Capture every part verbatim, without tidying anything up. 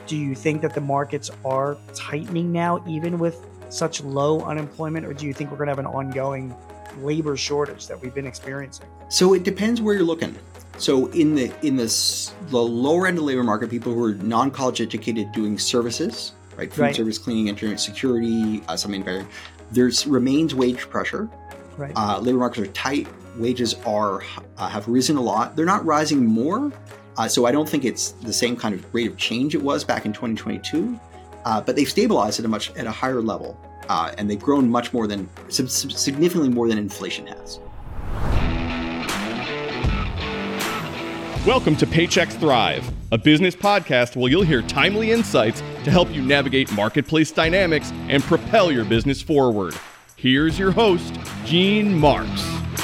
Do you think that the markets are tightening now, even with such low unemployment, or do you think we're going to have an ongoing labor shortage that we've been experiencing? So it depends where you're looking. So in the in the, the lower end of the labor market, people who are non-college educated doing services, right, food Right. service, cleaning, engineering, security, uh, some manufacturing, there's remains wage pressure. Right. Uh, labor markets are tight. Wages are uh, have risen a lot. They're not rising more. Uh, so I don't think it's the same kind of rate of change it was back in twenty twenty-two, uh, but they've stabilized at a much at a higher level, uh, and they've grown much more than significantly more than inflation has. Welcome to Paychex Thrive, a business podcast where you'll hear timely insights to help you navigate marketplace dynamics and propel your business forward. Here's your host, Gene Marks.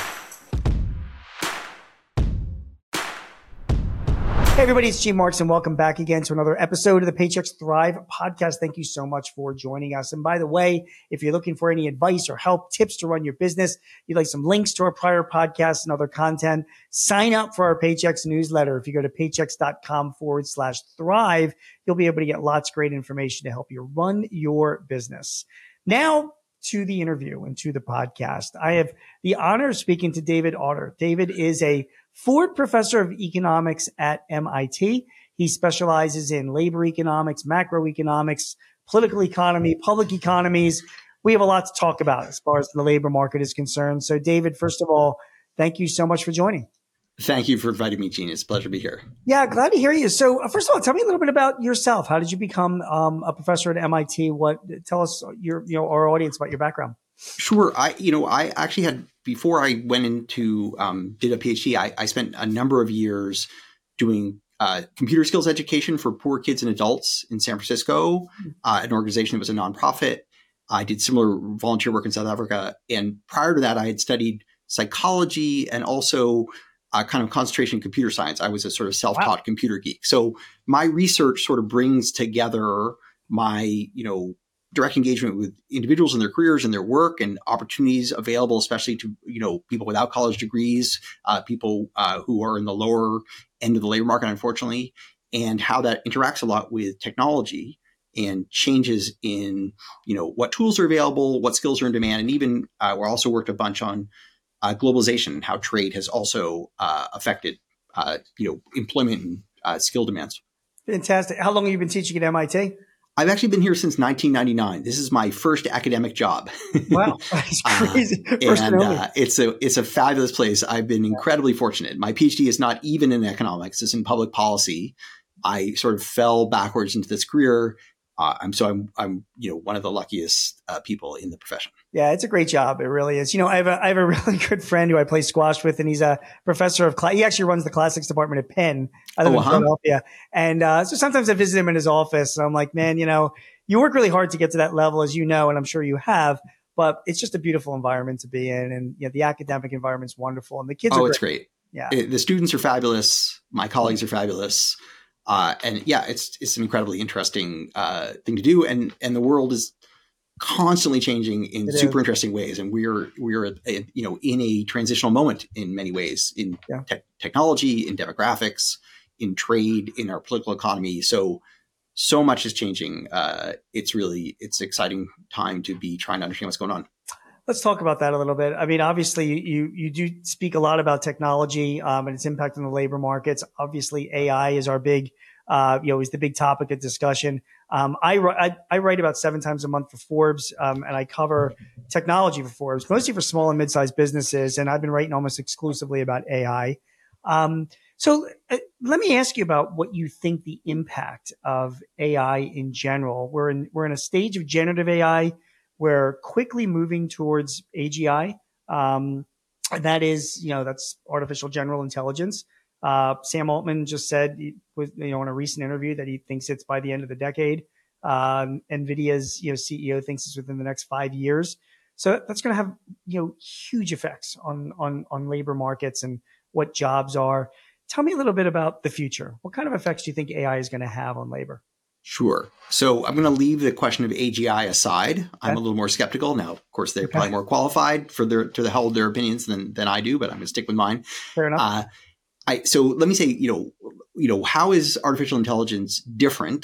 Hey everybody, it's Gene Marks and welcome back again to another episode of the Paychex Thrive podcast. Thank you so much for joining us. And by the way, if you're looking for any advice or help, tips to run your business, you'd like some links to our prior podcasts and other content, sign up for our Paychex newsletter. If you go to paychex.com forward slash thrive, you'll be able to get lots of great information to help you run your business. Now to the interview and to the podcast. I have the honor of speaking to David Autor. David is a Ford Professor of Economics at M I T. He specializes in labor economics, macroeconomics, political economy, public economies. We have a lot to talk about as far as the labor market is concerned. So David, first of all, thank you so much for joining. Thank you for inviting me, Gene. It's a pleasure to be here. Yeah, glad to hear you. So uh, first of all, tell me a little bit about yourself. How did you become um, a professor at M I T? What, tell us your, you know, our audience about your background. Sure. I, you know, I actually had, before I went into, um, did a PhD, I, I spent a number of years doing uh, computer skills education for poor kids and adults in San Francisco, uh, an organization that was a nonprofit. I did similar volunteer work in South Africa. And prior to that, I had studied psychology and also a kind of concentration in computer science. I was a sort of self-taught wow. computer geek. So my research sort of brings together my, you know, direct engagement with individuals in their careers and their work and opportunities available, especially to, you know, people without college degrees, uh, people uh, who are in the lower end of the labor market, unfortunately, and how that interacts a lot with technology and changes in, you know, what tools are available, what skills are in demand. And even uh, we're also worked a bunch on uh, globalization and how trade has also uh, affected, uh, you know, employment and uh, skill demands. Fantastic. How long have you been teaching at M I T? I've actually been here since nineteen ninety-nine. This is my first academic job. Wow, that's crazy. uh, and uh, it's a it's a fabulous place. I've been incredibly fortunate. My PhD is not even in economics; it's in public policy. I sort of fell backwards into this career. Uh, I'm so I'm I'm you know one of the luckiest uh, people in the profession. Yeah, it's a great job. It really is. You know, I have a I have a really good friend who I play squash with, and he's a professor of class. He actually runs the classics department at Penn. I live oh, in uh-huh. Philadelphia, and uh, so sometimes I visit him in his office, and I'm like, man, you know, you work really hard to get to that level, as you know, and I'm sure you have. But it's just a beautiful environment to be in, and you know, the academic environment's wonderful, and the kids. Oh, are great. It's great. Yeah, it, the students are fabulous. My colleagues are fabulous. Uh, and yeah, it's it's an incredibly interesting uh, thing to do, and and the world is constantly changing in it super is. interesting ways, and we're we're a, you know in a transitional moment in many ways in yeah. te- technology, in demographics, in trade, in our political economy. So so much is changing. Uh, it's really it's an exciting time to be trying to understand what's going on. Let's talk about that a little bit. I mean, obviously, you you do speak a lot about technology um, and its impact on the labor markets. Obviously, A I is our big, uh, you know, is the big topic of discussion. Um, I, I I write about seven times a month for Forbes, um, and I cover technology for Forbes, mostly for small and mid-sized businesses. And I've been writing almost exclusively about A I. Um, so uh, let me ask you about what you think the impact of A I in general. We're in we're in a stage of generative A I. We're quickly moving towards A G I. Um, that is, you know, that's artificial general intelligence. Uh, Sam Altman just said, with, you know, in a recent interview that he thinks it's by the end of the decade. Um, NVIDIA's, you know, C E O thinks it's within the next five years. So that's going to have, you know, huge effects on, on, on labor markets and what jobs are. Tell me a little bit about the future. What kind of effects do you think A I is going to have on labor? Sure. So I'm going to leave the question of A G I aside. Okay. I'm a little more skeptical now. Of course, they're okay. probably more qualified for their to hold their opinions than than I do, but I'm going to stick with mine. Fair enough. Uh, I so let me say, you know, you know, how is artificial intelligence different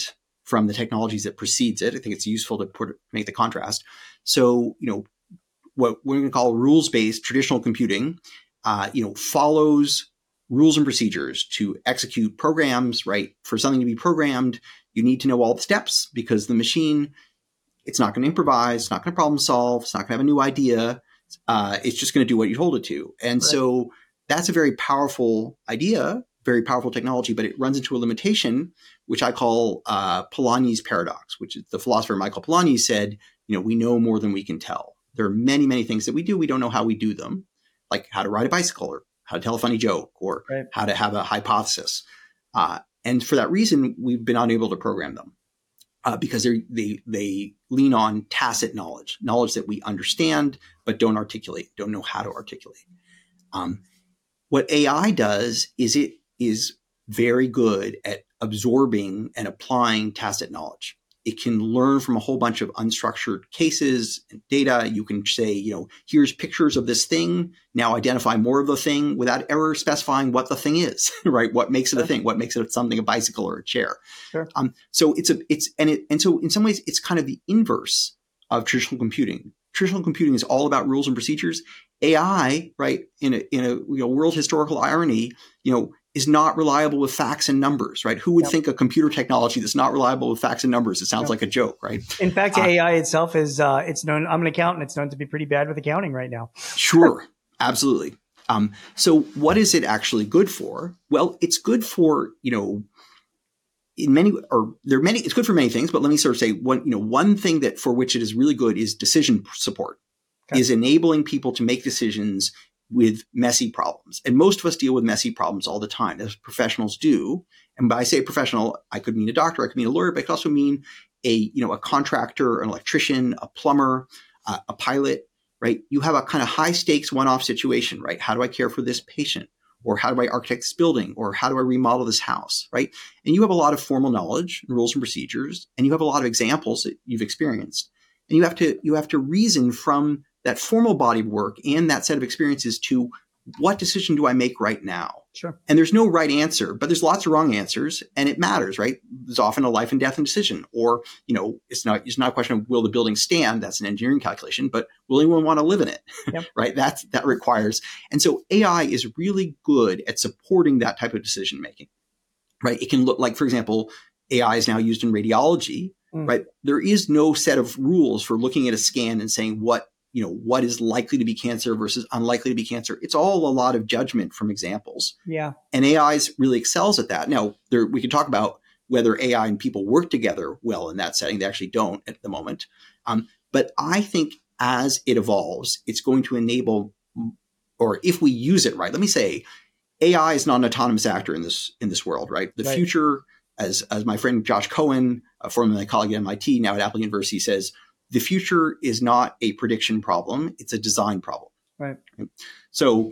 from the technologies that precedes it. I think it's useful to put, make the contrast. So, you know, what we're going to call rules-based traditional computing, uh, you know, follows rules and procedures to execute programs, right? For something to be programmed, you need to know all the steps because the machine, it's not going to improvise, it's not going to problem solve, it's not going to have a new idea. Uh, it's just going to do what you told it to. And right. so that's a very powerful idea, very powerful technology, but it runs into a limitation, which I call uh, Polanyi's paradox, which is the philosopher Michael Polanyi said, you know, we know more than we can tell. There are many, many things that we do. We don't know how we do them, like how to ride a bicycle or how to tell a funny joke or right. how to have a hypothesis. Uh, and for that reason, we've been unable to program them uh, because they they lean on tacit knowledge, knowledge that we understand but don't articulate, don't know how to articulate. Um, what A I does is it is very good at absorbing and applying tacit knowledge. It can learn from a whole bunch of unstructured cases and data. You can say, you know, here's pictures of this thing. Now identify more of the thing without ever specifying what the thing is, right? What makes it a thing? What makes it something, a bicycle or a chair? Sure. Um, so it's a, it's, and it, and so in some ways it's kind of the inverse of traditional computing. Traditional computing is all about rules and procedures. A I, right, in a, in a you know, world historical irony, you know, is not reliable with facts and numbers, right? Who would yep. think a computer technology that's not reliable with facts and numbers? It sounds yep. like a joke, right? In fact, uh, A I itself is, uh, it's known, I'm an accountant. It's known to be pretty bad with accounting right now. Sure. Absolutely. Um, so what is it actually good for? Well, it's good for, you know, in many, or there are many, it's good for many things, but let me sort of say one, you know, one thing that for which it is really good is decision support, okay. is enabling people to make decisions with messy problems. And most of us deal with messy problems all the time, as professionals do. And by I say professional, I could mean a doctor, I could mean a lawyer, but I could also mean a, you know, a contractor, an electrician, a plumber, uh, a pilot, right? You have a kind of high stakes one-off situation, right? How do I care for this patient? Or how do I architect this building? Or how do I remodel this house, right? And you have a lot of formal knowledge, and rules and procedures, and you have a lot of examples that you've experienced. And you have to, you have to reason from that formal body of work and that set of experiences to what decision do I make right now? Sure. And there's no right answer, but there's lots of wrong answers, and it matters, right? There's often a life and death decision, or, you know, it's not, it's not a question of will the building stand? That's an engineering calculation, but will anyone want to live in it? Yep. Right? That's, that requires. And so A I is really good at supporting that type of decision making, right? It can look like, for example, A I is now used in radiology, mm. right? There is no set of rules for looking at a scan and saying what, you know, what is likely to be cancer versus unlikely to be cancer. It's all a lot of judgment from examples. Yeah. And A I really excels at that. Now, there, we can talk about whether A I and people work together well in that setting. They actually don't at the moment. Um, but I think as it evolves, it's going to enable, or if we use it right, let me say, A I is not an autonomous actor in this in this world, right? The right. future, as as my friend Josh Cohen, a former colleague at M I T, now at Apple University, says, the future is not a prediction problem, it's a design problem. Right. So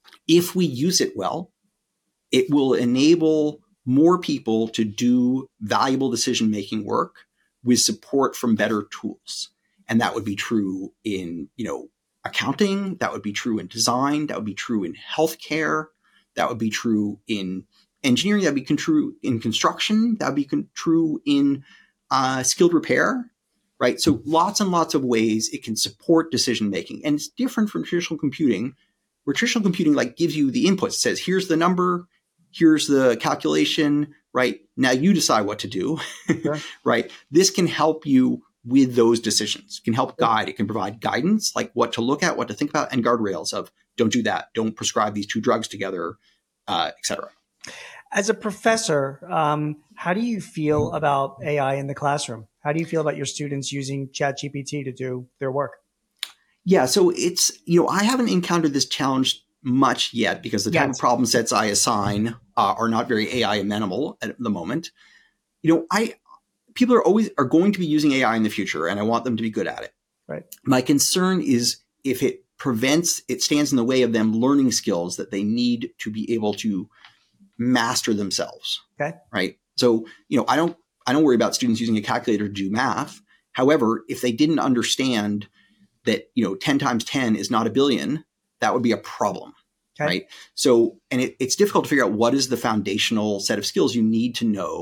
if we use it well, it will enable more people to do valuable decision-making work with support from better tools. And that would be true in, you know, accounting, that would be true in design, that would be true in healthcare, that would be true in engineering, that would be true in construction, that would be con- true in uh, skilled repair. Right. So lots and lots of ways it can support decision making. And it's different from traditional computing, where traditional computing like gives you the inputs. It says, here's the number, here's the calculation, right? Now you decide what to do. Sure. Right. This can help you with those decisions. It can help guide. It can provide guidance, like what to look at, what to think about, and guardrails of don't do that. Don't prescribe these two drugs together, uh, et cetera. As a professor, um, how do you feel about A I in the classroom? How do you feel about your students using ChatGPT to do their work? Yeah, so it's, you know, I haven't encountered this challenge much yet because the type yes. of problem sets I assign uh, are not very A I amenable at the moment. You know, I people are always are going to be using A I in the future, and I want them to be good at it. Right. My concern is if it prevents, it stands in the way of them learning skills that they need to be able to master themselves. Okay. Right. So, you know, I don't, I don't worry about students using a calculator to do math. However, if they didn't understand that, you know, ten times ten is not a billion, that would be a problem. Okay. Right. So, and it, it's difficult to figure out what is the foundational set of skills you need to know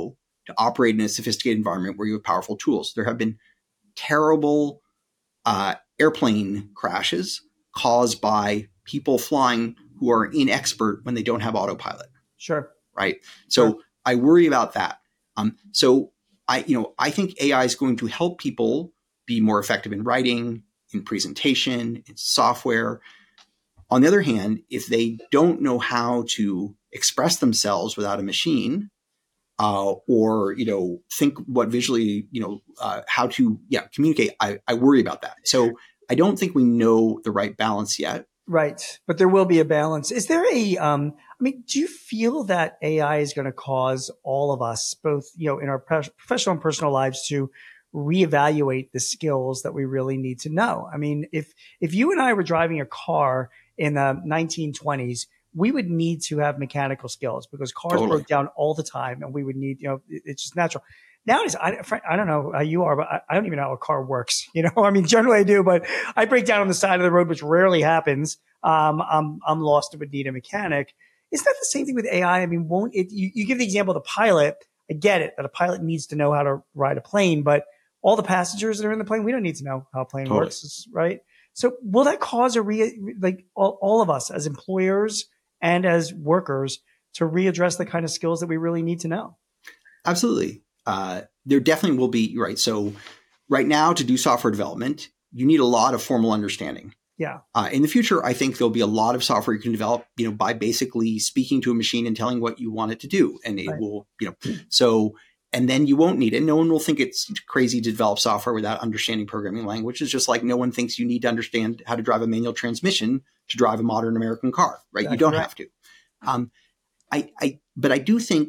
to operate in a sophisticated environment where you have powerful tools. There have been terrible uh, airplane crashes caused by people flying who are inexpert when they don't have autopilot. Sure. Right. So sure. I worry about that. Um, so I, you know, I think A I is going to help people be more effective in writing, in presentation, in software. On the other hand, if they don't know how to express themselves without a machine, uh, or, you know, think what visually, you know, uh, how to, yeah, communicate, I, I worry about that. So I don't think we know the right balance yet. Right. But there will be a balance. Is there a, um, I mean, do you feel that A I is going to cause all of us, both, you know, in our professional and personal lives, to reevaluate the skills that we really need to know? I mean, if, if you and I were driving a car in the nineteen twenties, we would need to have mechanical skills because cars Totally. broke down all the time, and we would need, you know, it's just natural. Nowadays, I, I don't know how you are, but I don't even know how a car works. You know, I mean, generally I do, but I break down on the side of the road, which rarely happens. Um, I'm, I'm lost and would need a mechanic. Is that the same thing with A I? I mean, won't it, you, you give the example of the pilot. I get it that a pilot needs to know how to ride a plane, but all the passengers that are in the plane, we don't need to know how a plane Totally. works, right? So will that cause a re, like all, all of us as employers and as workers to readdress the kind of skills that we really need to know? Absolutely. Uh, there definitely will be, right. So right now to do software development, you need a lot of formal understanding. Yeah. Uh, in the future, I think there'll be a lot of software you can develop, you know, by basically speaking to a machine and telling what you want it to do. And it Right. will, you know, so, and then you won't need it. No one will think it's crazy to develop software without understanding programming language. It's just like no one thinks you need to understand how to drive a manual transmission to drive a modern American car, right? Exactly You don't right. have to. Um, I, I, but I do think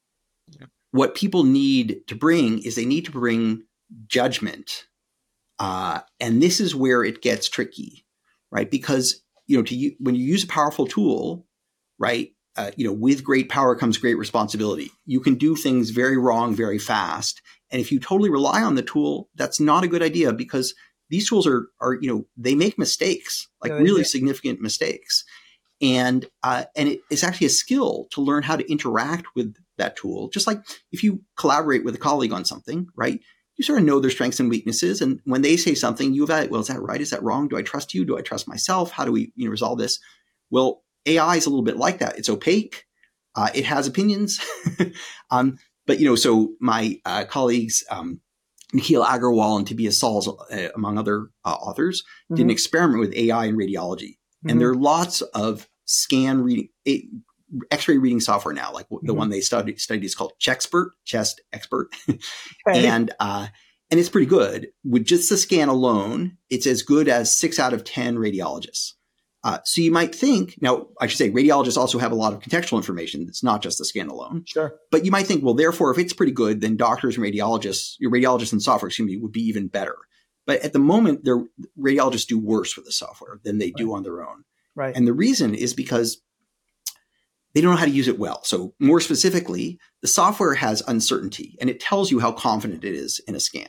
what people need to bring is they need to bring judgment. Uh, and this is where it gets tricky, right? Because, you know, to you, when you use a powerful tool, right, uh, you know, with great power comes great responsibility. You can do things very wrong, very fast. And if you totally rely on the tool, that's not a good idea because these tools are, are, you know, they make mistakes, like Yeah, they really do. significant mistakes. And, uh, and it, it's actually a skill to learn how to interact with that tool. Just like if you collaborate with a colleague on something, right? You sort of know their strengths and weaknesses. And when they say something, you evaluate, well, is that right? Is that wrong? Do I trust you? Do I trust myself? How do we, you know, resolve this? Well, A I is a little bit like that. It's opaque. Uh, it has opinions. um, but, you know, so my uh, colleagues, um, Nikhil Agarwal and Tobias Sauls, uh, among other uh, authors, Mm-hmm. did an experiment with A I in radiology. Mm-hmm. And there are lots of scan reading, a, X-ray reading software now. Like mm-hmm. the one they studied, studied is called Chexpert, Chest Expert. Okay. and, uh, and it's pretty good. With just the scan alone, it's as good as six out of ten radiologists. Uh, so you might think, now I should say radiologists also have a lot of contextual information. It's not just the scan alone. Sure. But you might think, well, therefore, if it's pretty good, then doctors and radiologists, your radiologists and software, excuse me, would be even better. But at the moment, their radiologists do worse with the software than they do Right. on their own. Right. And the reason is because they don't know how to use it well. So more specifically, the software has uncertainty and it tells you how confident it is in a scan.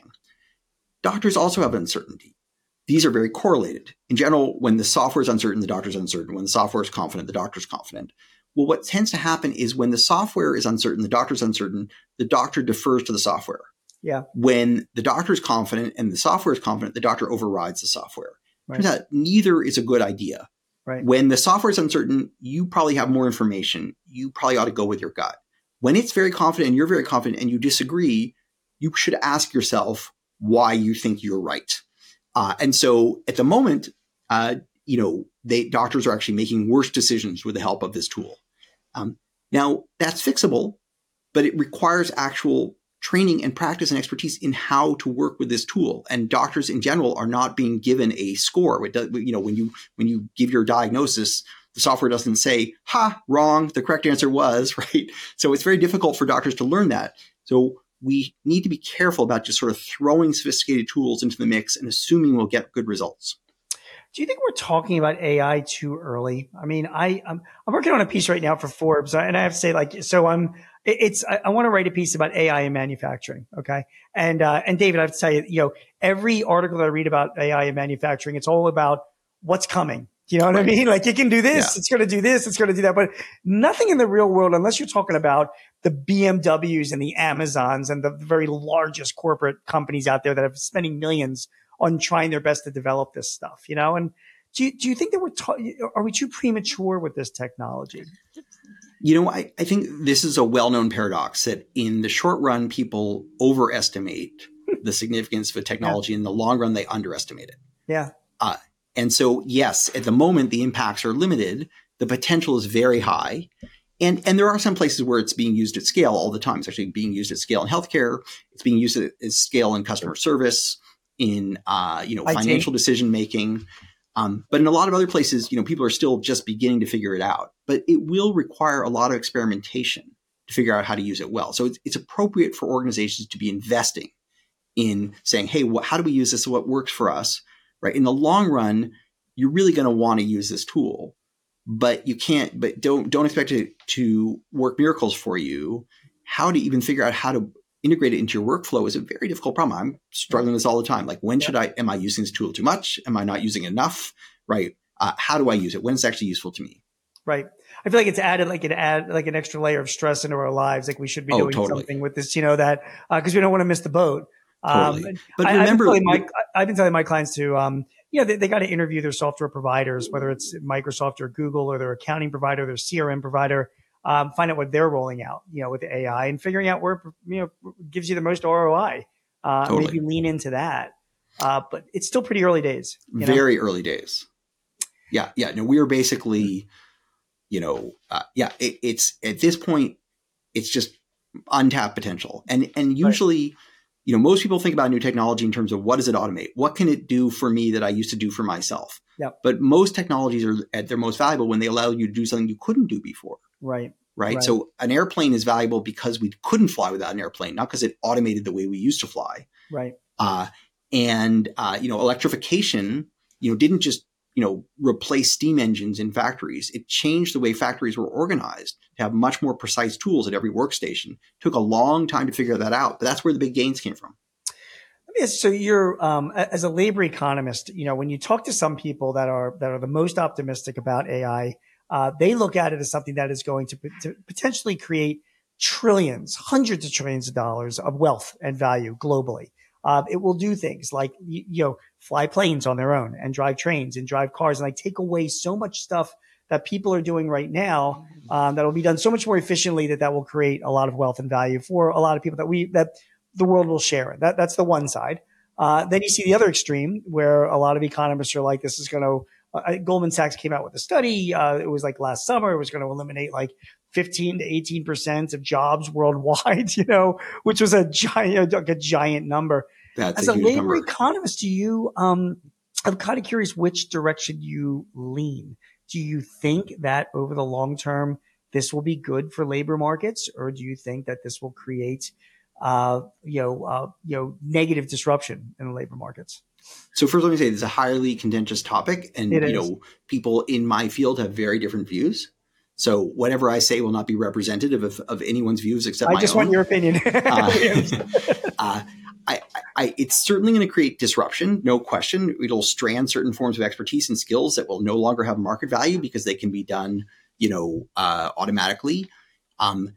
Doctors also have uncertainty. These are very correlated. In general, when the software is uncertain, the doctor's uncertain. When the software is confident, the doctor's confident. Well, what tends to happen is when the software is uncertain, the doctor's uncertain, the doctor defers to the software. Yeah. When the doctor is confident and the software is confident, the doctor overrides the software. Right. Turns out neither is a good idea. Right. When the software is uncertain, you probably have more information. You probably ought to go with your gut. When it's very confident and you're very confident and you disagree, you should ask yourself why you think you're right. Uh, and so at the moment, uh, you know, they, doctors are actually making worse decisions with the help of this tool. Um, now, that's fixable, but it requires actual training and practice and expertise in how to work with this tool. And doctors in general are not being given a score. It does, you know, when you when you give your diagnosis, the software doesn't say, ha, wrong, the correct answer was, right? So it's very difficult for doctors to learn that. So we need to be careful about just sort of throwing sophisticated tools into the mix and assuming we'll get good results. Do you think we're talking about A I too early? I mean, I, I'm, I'm working on a piece right now for Forbes, and I have to say, like, so I'm, it's, I, I want to write a piece about A I in manufacturing. Okay. And, uh, and David, I have to tell you, you know, every article that I read about A I in manufacturing, it's all about what's coming, You know what right. I mean? Like it can do this, yeah. it's going to do this, it's going to do that, but nothing in the real world, unless you're talking about the B M Ws and the Amazons and the very largest corporate companies out there that are spending millions on trying their best to develop this stuff, you know? And do you, do you think that we're, ta- are we too premature with this technology? You know, I, I think this is a well-known paradox that in the short run, people overestimate the significance of a technology. Yeah. In the long run, they underestimate it. Yeah. Uh, and so, yes, at the moment, the impacts are limited. The potential is very high. And, and there are some places where it's being used at scale all the time. It's actually being used at scale in healthcare. It's being used at, at scale in customer service, in uh, you know, I T. financial decision-making. Um, but in a lot of other places, you know, people are still just beginning to figure it out. But it will require a lot of experimentation to figure out how to use it well. So it's, it's appropriate for organizations to be investing in saying, hey, wh- how do we use this? What works for us? Right. In the long run, you're really going to want to use this tool, but you can't, but don't, don't expect it to work miracles for you. How to even figure out how to integrate it into your workflow is a very difficult problem. I'm struggling with this all the time. Like, when should I, am I using this tool too much? Am I not using it enough? Right. Uh, how do I use it? When it's actually useful to me? Right. I feel like it's added like an add like an extra layer of stress into our lives. Like we should be oh, doing totally. something with this, you know, that, uh, cause we don't want to miss the boat. Totally. Um, but I, remember, I've been, my, I've been telling my clients to, um, you know, they, they got to interview their software providers, whether it's Microsoft or Google or their accounting provider, their C R M provider, um, find out what they're rolling out, you know, with A I and figuring out where, you know, gives you the most R O I. Uh, totally. Maybe lean into that. Uh, but it's still pretty early days. You know? Very early days. Yeah. Yeah. No, we are basically, you know, uh, yeah, it, it's at this point, it's just untapped potential. And, and usually, right. you know, most people think about new technology in terms of what does it automate? What can it do for me that I used to do for myself? Yep. But most technologies are at their most valuable when they allow you to do something you couldn't do before. Right. Right. Right. So an airplane is valuable because we couldn't fly without an airplane, not because it automated the way we used to fly. Right. Uh, and, uh, you know, electrification, you know, didn't just, you know, replace steam engines in factories. It changed the way factories were organized to have much more precise tools at every workstation. It took a long time to figure that out, but that's where the big gains came from. Yes. So you're, um, as a labor economist, you know, when you talk to some people that are, that are the most optimistic about A I, uh, they look at it as something that is going to, to potentially create trillions, hundreds of trillions of dollars of wealth and value globally. Uh, it will do things like, you, you know, fly planes on their own and drive trains and drive cars and like take away so much stuff that people are doing right now, um, that will be done so much more efficiently that that will create a lot of wealth and value for a lot of people that we, that the world will share. That, that's the one side. Uh, then you see the other extreme where a lot of economists are like, this is going to, uh, Goldman Sachs came out with a study. Uh, it was like last summer, it was going to eliminate like fifteen to eighteen percent of jobs worldwide, you know, which was a giant, like a giant number. That's As a, a huge labor number. economist, do you, um, I'm kind of curious which direction you lean. Do you think that over the long term, this will be good for labor markets, or do you think that this will create, uh, you know, uh, you know, negative disruption in the labor markets? So first, let me say it's a highly contentious topic, and It you is. know, people in my field have very different views. So whatever I say will not be representative of, of anyone's views except I my own. I just want your opinion. uh, uh, I, I, it's certainly going to create disruption, no question. It'll strand certain forms of expertise and skills that will no longer have market value because they can be done, you know, uh, automatically. Um,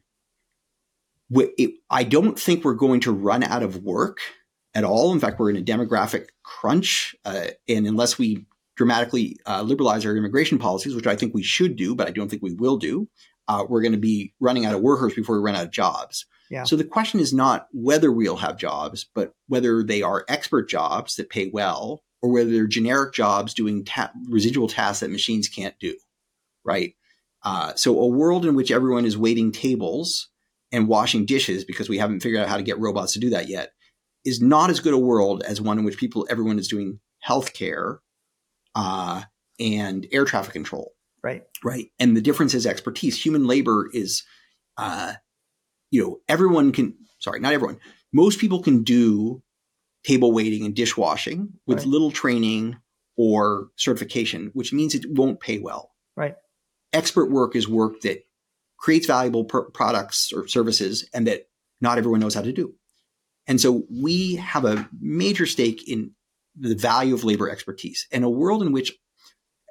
it, I don't think we're going to run out of work at all. In fact, we're in a demographic crunch, uh, and unless we dramatically uh, liberalize our immigration policies, which I think we should do, but I don't think we will do, uh, we're going to be running out of workers before we run out of jobs. Yeah. So the question is not whether we'll have jobs, but whether they are expert jobs that pay well, or whether they're generic jobs doing ta- residual tasks that machines can't do, right? Uh, so a world in which everyone is waiting tables and washing dishes because we haven't figured out how to get robots to do that yet is not as good a world as one in which people, everyone is doing healthcare uh, and air traffic control. Right. Right. And the difference is expertise. Human labor is, uh, you know, everyone can, sorry, not everyone. Most people can do table waiting and dishwashing with right. little training or certification, which means it won't pay well. Right. Expert work is work that creates valuable pr- products or services and that not everyone knows how to do. And so we have a major stake in the value of labor expertise. And a world in which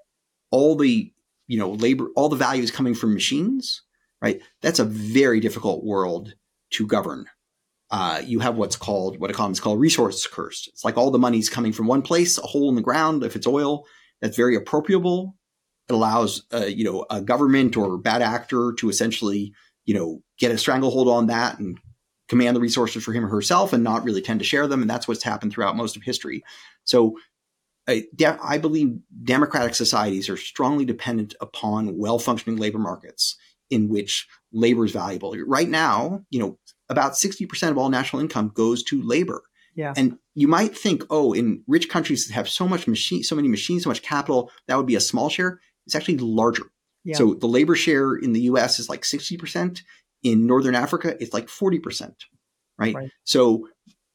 all the, you know, labor, all the value is coming from machines, right? That's a very difficult world to govern. Uh, you have what's called, what economists call resource curse. It's like all the money's coming from one place, a hole in the ground. If it's oil, that's very appropriable. It allows, uh, you know, a government or bad actor to essentially, you know, get a stranglehold on that and command the resources for him or herself and not really tend to share them. And that's what's happened throughout most of history. So I, I believe democratic societies are strongly dependent upon well-functioning labor markets in which labor is valuable. Right now, you know, about sixty percent of all national income goes to labor. Yeah. And you might think, oh, in rich countries that have so much machine, so many machines, so much capital, that would be a small share. It's actually larger. Yeah. So the labor share in the U S is like sixty percent. In Northern Africa, it's like forty percent, right? right? So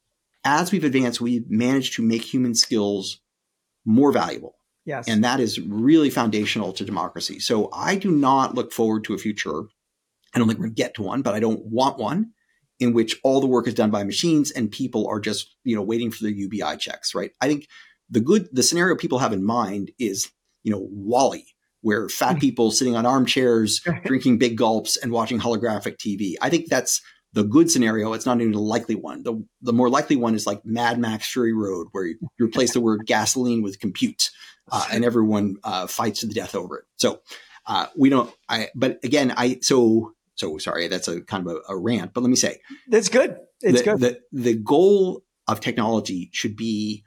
as we've advanced, we've managed to make human skills more valuable. Yes. And that is really foundational to democracy. So I do not look forward to a future. I don't think we're going to get to one, but I don't want one in which all the work is done by machines and people are just, you know, waiting for their U B I checks, right? I think the good, the scenario people have in mind is, you know, WALL-E, where fat people sitting on armchairs, drinking big gulps and watching holographic T V. I think that's the good scenario. It's not even the likely one. The, the more likely one is like Mad Max Fury Road, where you replace the word gasoline with compute uh, and everyone uh, fights to the death over it. So uh, we don't, I, but again, I, so, so sorry, that's a kind of a, a rant, but let me say. That's good. It's the, good. The, the goal of technology should be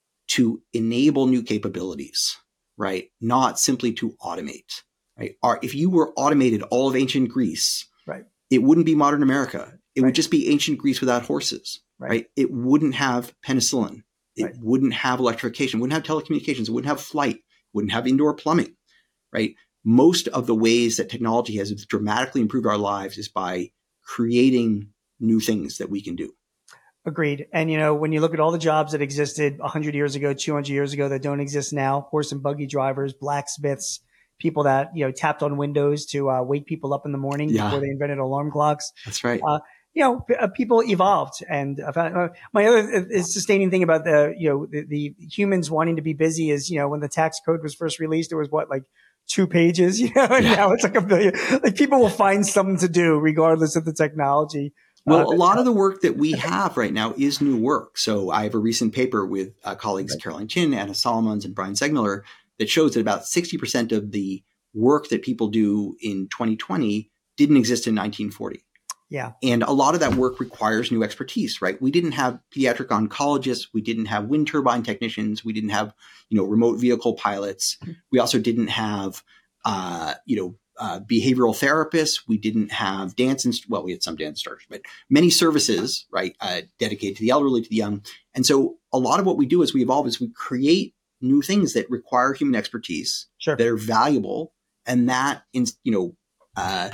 to enable new capabilities, right? Not simply to automate, right? Or if you were automated all of ancient Greece, right, it it wouldn't be modern America. It right. would just be ancient Greece without horses, right? right? It wouldn't have penicillin. It right. wouldn't have electrification, wouldn't have telecommunications, it wouldn't have flight, wouldn't have indoor plumbing, right? Most of the ways that technology has dramatically improved our lives is by creating new things that we can do. Agreed. And, you know, when you look at all the jobs that existed one hundred years ago, two hundred years ago that don't exist now, horse and buggy drivers, blacksmiths, people that, you know, tapped on windows to uh, wake people up in the morning yeah. before they invented alarm clocks. That's right. Uh, you know, p- uh, people evolved. And uh, my other is sustaining thing about the, you know, the, the humans wanting to be busy is, you know, when the tax code was first released, it was what, like two pages, you know, and yeah. now it's like a billion. Like people will find something to do regardless of the technology. Well, uh, a lot of the work that we have right now is new work. So I have a recent paper with uh, colleagues right. Caroline Chin, Anna Solomons, and Brian Segmiller that shows that about sixty percent of the work that people do in twenty twenty didn't exist in nineteen forty. Yeah. And a lot of that work requires new expertise, right? We didn't have pediatric oncologists. We didn't have wind turbine technicians. We didn't have, you know, remote vehicle pilots. We also didn't have, uh, you know, Uh, behavioral therapists. We didn't have dance, inst- well, we had some dance instructors, but many services, right, uh, dedicated to the elderly, to the young. And so a lot of what we do as we evolve is we create new things that require human expertise, sure. that are valuable, and that, in, you know, uh,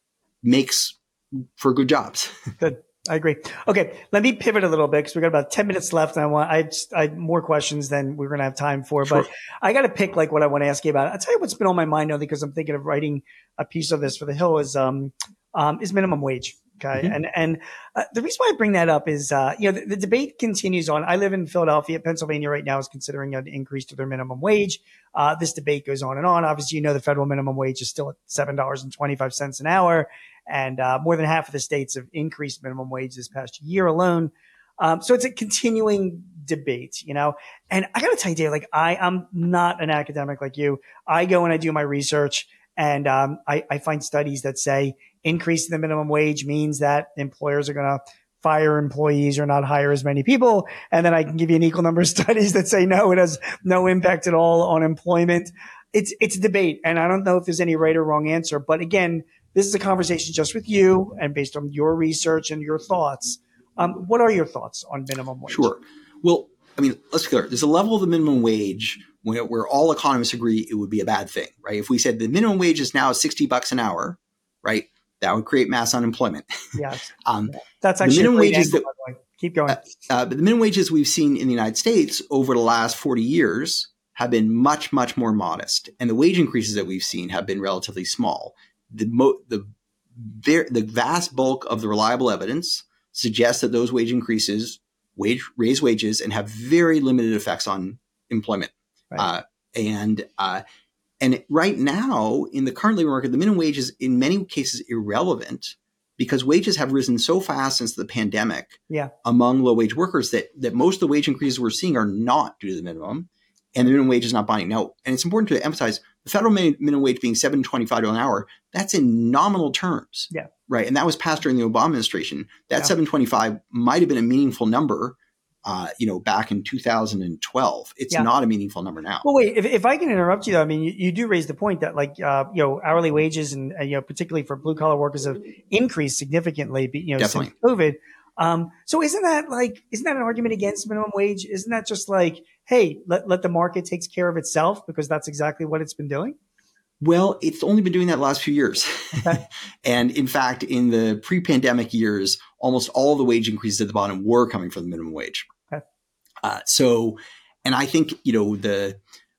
makes for good jobs. Good. I agree. Okay, let me pivot a little bit because we've got about ten minutes left, and I want I just I had more questions than we're going to have time for. Sure. But I got to pick like what I want to ask you about. I'll tell you what's been on my mind, only because I'm thinking of writing a piece of this for the Hill is um um is minimum wage. Okay, mm-hmm. and and uh, the reason why I bring that up is uh you know the, the debate continues on. I live in Philadelphia. Pennsylvania right now is considering an increase to their minimum wage. Uh, this debate goes on and on. Obviously, you know the federal minimum wage is still at seven dollars and twenty-five cents an hour. And uh, more than half of the states have increased minimum wage this past year alone. Um, so it's a continuing debate, you know. And I got to tell you, Dave, like I, I'm not an academic like you. I go and I do my research, and um, I, I find studies that say increasing the minimum wage means that employers are going to fire employees or not hire as many people. And then I can give you an equal number of studies that say no, it has no impact at all on employment. It's it's a debate, and I don't know if there's any right or wrong answer. But again, this is a conversation just with you and based on your research and your thoughts. Um, what are your thoughts on minimum wage? Sure. Well, I mean, let's be clear. There's a level of the minimum wage where, where all economists agree it would be a bad thing, right? If we said the minimum wage is now sixty bucks an hour, right, that would create mass unemployment. Yes. um, That's actually the minimum a great wages angle, that, keep going. Uh, uh, but the minimum wages we've seen in the United States over the last forty years have been much, much more modest. And the wage increases that we've seen have been relatively small. The mo- the Ver- the vast bulk of the reliable evidence suggests that those wage increases wage raise wages and have very limited effects on employment. Right. Uh, and uh, And right now, in the current labor market, the minimum wage is in many cases irrelevant because wages have risen so fast since the pandemic yeah. among low-wage workers that, that most of the wage increases we're seeing are not due to the minimum, and the minimum wage is not binding. Now, and it's important to emphasize, the federal min- minimum wage being seven dollars and twenty-five cents an hour, that's in nominal terms, yeah. right? And that was passed during the Obama administration. That yeah. seven dollars and twenty-five cents might have been a meaningful number, uh, you know, back in two thousand twelve. It's yeah. not a meaningful number now. Well, wait, if, if I can interrupt you, though, I mean, you, you do raise the point that, like, uh, you know, hourly wages and, and you know, particularly for blue collar workers have increased significantly, you know, Definitely. since COVID. Um, so isn't that like, isn't that an argument against minimum wage? Isn't that just like, hey, let, let the market take care of itself, because that's exactly what it's been doing? Well, it's only been doing that the last few years. Okay. And in fact, in the pre-pandemic years, almost all the wage increases at the bottom were coming from the minimum wage. Okay. Uh, so, and I think, you know, the,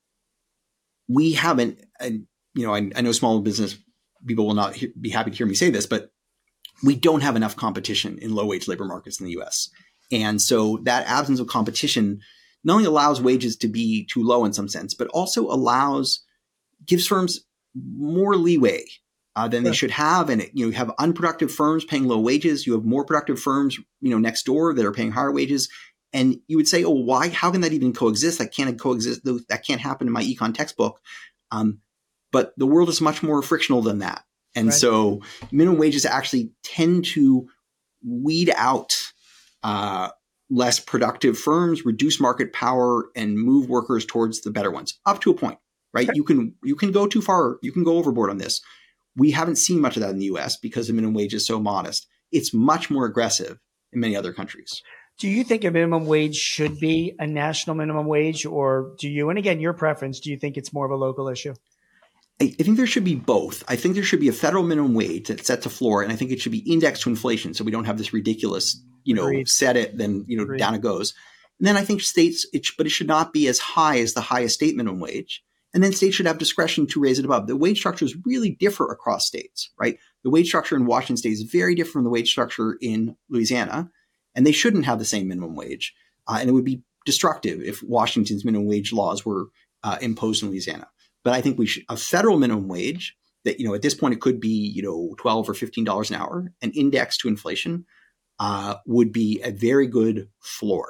we haven't, and, you know, I, I know small business people will not he- be happy to hear me say this, but we don't have enough competition in low wage labor markets in the U S. And so that absence of competition not only allows wages to be too low in some sense, but also allows, gives firms more leeway uh, than sure. they should have. And, it, you know, you have unproductive firms paying low wages. You have more productive firms, you know, next door that are paying higher wages. And you would say, oh, why, how can that even coexist? That can't coexist. That can't happen in my econ textbook. Um, but the world is much more frictional than that. And right. so minimum wages actually tend to weed out uh, less productive firms, reduce market power, and move workers towards the better ones up to a point, right? Okay. You can, you can go too far. You can go overboard on this. We haven't seen much of that in the U S because the minimum wage is so modest. It's much more aggressive in many other countries. Do you think a minimum wage should be a national minimum wage, or do you, and again, your preference, do you think it's more of a local issue? I, I think there should be both. I think there should be a federal minimum wage that sets a floor, and I think it should be indexed to inflation so we don't have this ridiculous, you know, Agreed. set it, then, you know, Agreed. down it goes. And then I think states, it sh- but it should not be as high as the highest state minimum wage. And then states should have discretion to raise it above. The wage structures really differ across states, right? The wage structure in Washington state is very different from the wage structure in Louisiana, and they shouldn't have the same minimum wage. Uh, and it would be destructive if Washington's minimum wage laws were uh, imposed in Louisiana. But I think we should, a federal minimum wage that, you know, at this point it could be, you know, twelve or fifteen dollars an hour, and indexed to inflation uh, would be a very good floor.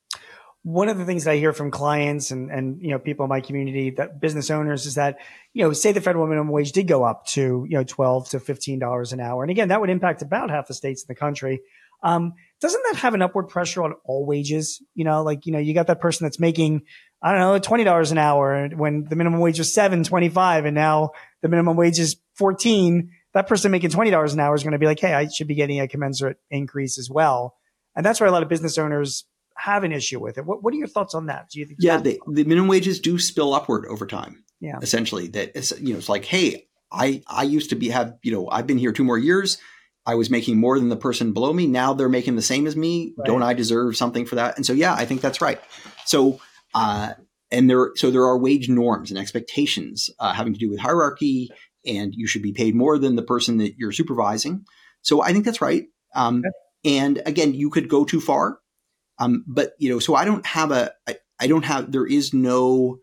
One of the things that I hear from clients and, and, you know, people in my community, that business owners, is that, you know, say the federal minimum wage did go up to, you know, twelve to fifteen dollars an hour. And again, that would impact about half the states in the country. Um, doesn't that have an upward pressure on all wages? You know, like, you know, you got that person that's making, I don't know, twenty dollars an hour when the minimum wage was seven twenty-five, and now the minimum wage is fourteen. That person making twenty dollars an hour is going to be like, hey, I should be getting a commensurate increase as well. And that's why a lot of business owners have an issue with it. What, what are your thoughts on that? Do you think? Yeah, the, the minimum wages do spill upward over time. Yeah. Essentially, that it's, you know, it's like, hey, I, I used to be have, you know, I've been here two more years. I was making more than the person below me. Now they're making the same as me. Right. Don't I deserve something for that? And so, yeah, I think that's right. So, uh, and there, so there are wage norms and expectations uh, having to do with hierarchy, and you should be paid more than the person that you're supervising. So I think that's right. Um, okay. And again, you could go too far. Um, but, you know, so I don't have a, I, I don't have, there is no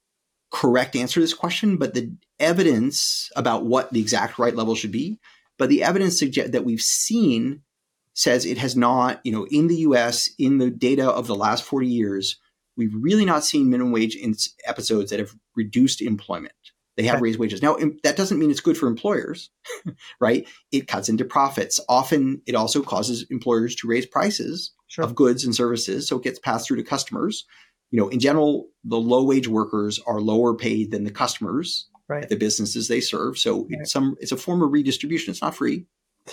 correct answer to this question, but the evidence about what the exact right level should be, but the evidence suggest that we've seen says it has not, you know, in the U S, in the data of the last forty years, we've really not seen minimum wage in episodes that have reduced employment. They have okay. raised wages. Now, that doesn't mean it's good for employers, right? It cuts into profits. Often it also causes employers to raise prices sure. of goods and services. So it gets passed through to customers. You know, in general, the low wage workers are lower paid than the customers right. at the businesses they serve. So right. it's some, it's a form of redistribution. It's not free.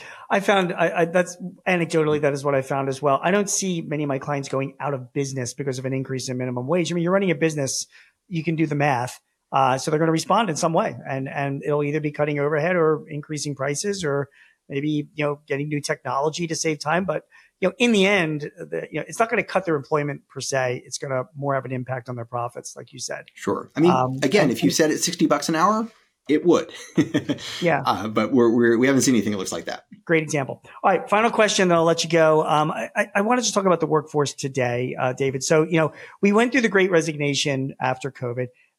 I found I, I, that's anecdotally, that is what I found as well. I don't see many of my clients going out of business because of an increase in minimum wage. I mean, you're running a business, you can do the math. Uh, so they're going to respond in some way, and, and it'll either be cutting overhead or increasing prices, or maybe, you know, getting new technology to save time. But, you know, in the end, the, you know, it's not going to cut their employment per se. It's going to more have an impact on their profits, like you said. Sure. I mean, um, again, and, if you said it's sixty bucks an hour, it would. yeah. Uh, but we're, we're, we haven't seen anything that looks like that. Great example. All right. Final question, then I'll let you go. Um, I, I wanted to talk about the workforce today, uh, David. So, you know, we went through the Great Resignation after COVID.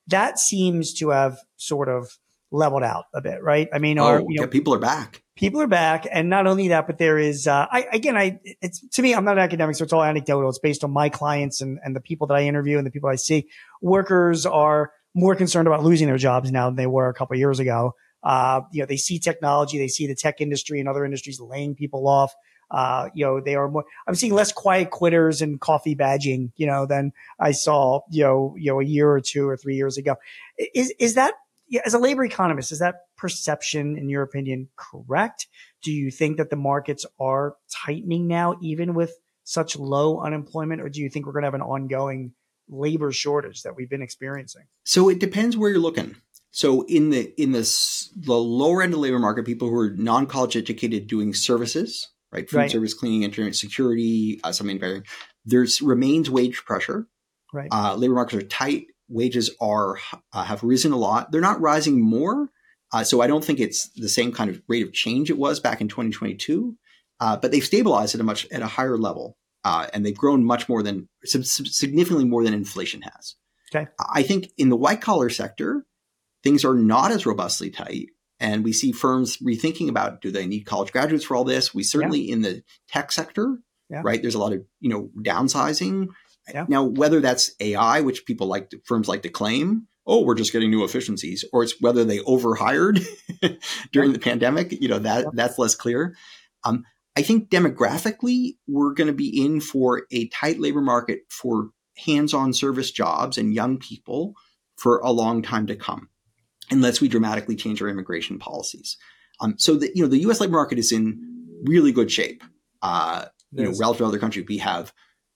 that seems to have sort of leveled out a bit, right? I mean, oh, our, you know, yeah, people are back. People are back. And not only that, but there is, uh, I, again, I, it's, to me, I'm not an academic, so it's all anecdotal. It's based on my clients and, and the people that I interview and the people I see. Workers are more concerned about losing their jobs now than they were a couple of years ago. Uh, you know, they see technology, they see the tech industry and other industries laying people off. Uh, you know, they are more, I'm seeing less quiet quitters and coffee badging, you know, than I saw, you know, you know, a year or two or three years ago. Is, is that, as a labor economist, is that perception, in your opinion, correct? Do you think that the markets are tightening now, even with such low unemployment, or do you think we're going to have an ongoing labor shortage that we've been experiencing? So it depends where you're looking. So in the in the the lower end of the labor market, people who are non-college educated doing services, right, food Right. service, cleaning, internet security, uh, something varying, there's remains wage pressure. Right. Uh, labor markets are tight. Wages are uh, have risen a lot. They're not rising more. Uh, so I don't think it's the same kind of rate of change it was back in twenty twenty-two, uh, but they've stabilized at a much at a higher level, uh, and they've grown much more than significantly more than inflation has. Okay. I think in the white collar sector, things are not as robustly tight, and we see firms rethinking about, do they need college graduates for all this? We certainly yeah. in the tech sector, yeah. right? There's a lot of you know downsizing. Yeah. Now, whether that's A I, which people like, to, firms like to claim, oh, we're just getting new efficiencies, or it's whether they overhired during the pandemic, you know, that yeah. that's less clear. Um, I think demographically, we're going to be in for a tight labor market for hands-on service jobs and young people for a long time to come, unless we dramatically change our immigration policies. Um, so the you know the U S labor market is in really good shape. Uh, you know, relative to other countries, we have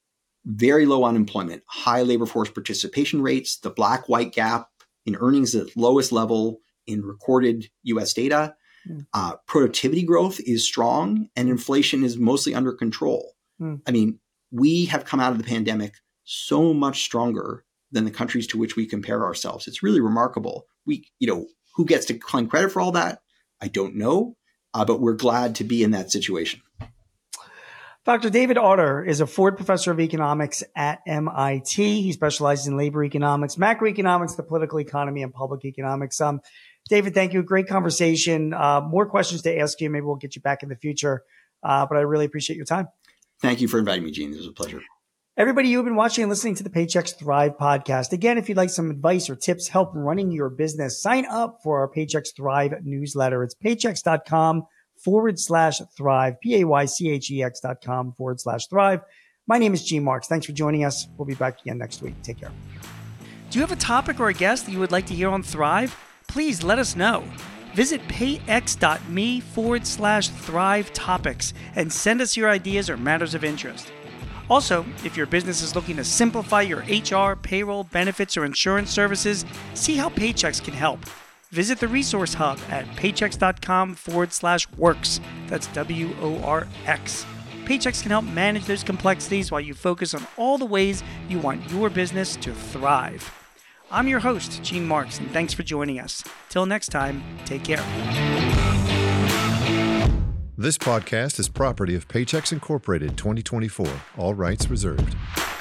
very low unemployment, high labor force participation rates, the black-white gap in earnings at the lowest level in recorded U S data. Mm. Uh, productivity growth is strong, and inflation is mostly under control. Mm. I mean, we have come out of the pandemic so much stronger than the countries to which we compare ourselves. It's really remarkable. We, you know, who gets to claim credit for all that? I don't know, uh, but we're glad to be in that situation. Doctor David Autor is a Ford Professor of Economics at M I T. He specializes in labor economics, macroeconomics, the political economy, and public economics. Um, David, thank you. Great conversation. Uh, more questions to ask you. Maybe we'll get you back in the future. Uh, but I really appreciate your time. Thank you for inviting me, Gene. It was a pleasure. Everybody, you've been watching and listening to the Paychex Thrive podcast. Again, if you'd like some advice or tips, help running your business, sign up for our Paychex Thrive newsletter. It's paychex.com forward slash thrive, P-A-Y-C-H-E-X dot com forward slash thrive. My name is Gene Marks. Thanks for joining us. We'll be back again next week. Take care. Do you have a topic or a guest that you would like to hear on Thrive? Please let us know. Visit payx.me forward slash thrive topics and send us your ideas or matters of interest. Also, if your business is looking to simplify your H R, payroll, benefits, or insurance services, see how Paychex can help. Visit the resource hub at paychex.com forward slash works. That's W O R X. Paychex can help manage those complexities while you focus on all the ways you want your business to thrive. I'm your host, Gene Marks, and thanks for joining us. Till next time, take care. This podcast is property of Paychex Incorporated twenty twenty-four. All rights reserved.